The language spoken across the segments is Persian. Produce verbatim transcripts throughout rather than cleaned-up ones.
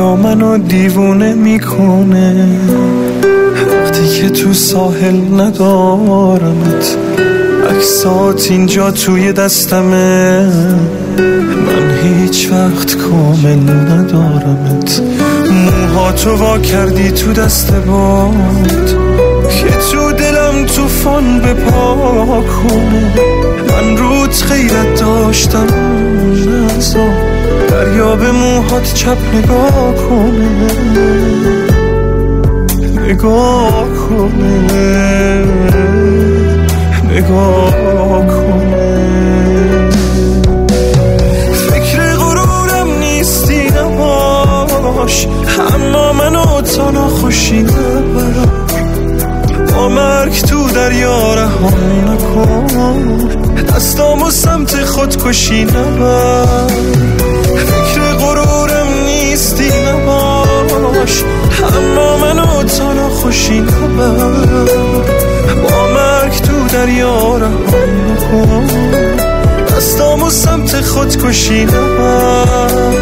اما منو دیوونه میکنه وقتی که تو ساحل ندارمت. عکسات اینجا توی دستمه، من هیچ وقت کامل ندارمت. موهاتو وا کردی تو دست باد که تو دلم توفان به پا کنه. من روت غیرت داشتم نزا دریا به موهات چپ نگاه کنه، نگاه کنه، نگاه کنه. فکر غرورم نیستی نباش، اما منو تا ناخوشی نبر. با مرگ تو دریا رهام نکن، دستامو سمت خودکشی نبر. فکر غرورم نیستی نباش، اما منو تا ناخوشی نبر. با مرگ تو دریا رهام نکن، دستامو سمت خودکشی نبر.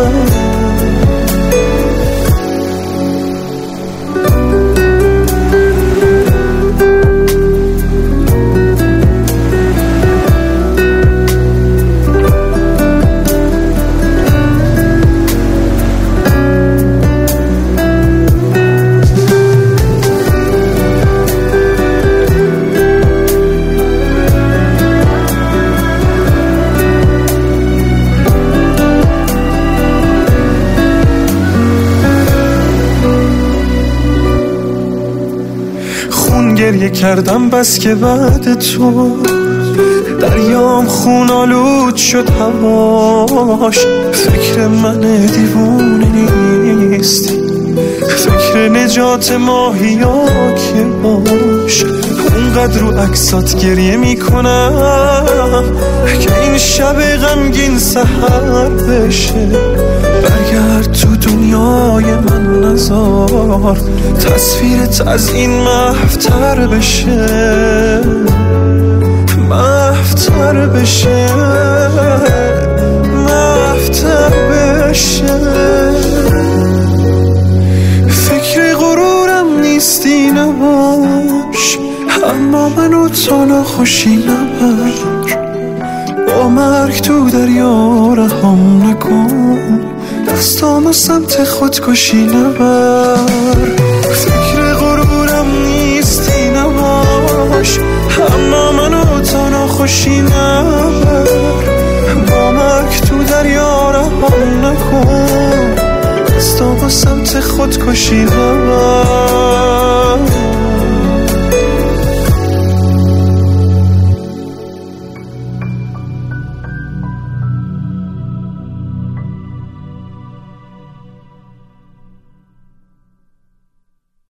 گریه کردم بس که بعد تو دریام خون آلود شد هواش. فکر من دیوونه نیستی، فکر نجات ماهیا که باش. اونقدر رو عکسات گریه میکنم که این شب غمگین سحر بشه. برگرد تو دنیای من نذار تصویرت از این محفتر بشه، محفتر بشه، محفتر بشه. فکر غرورم نیستی نباش، اما منو تا ناخوشی نبر. با مرگ تو دریا رهام نکن، دستامو سمت خودکشی نبر. فکر غرورم نیستی نباش، اما منو تا ناخوشی نبر. با مرگ تو دریا رهام نکن، دستامو سمت خودکشی نبر.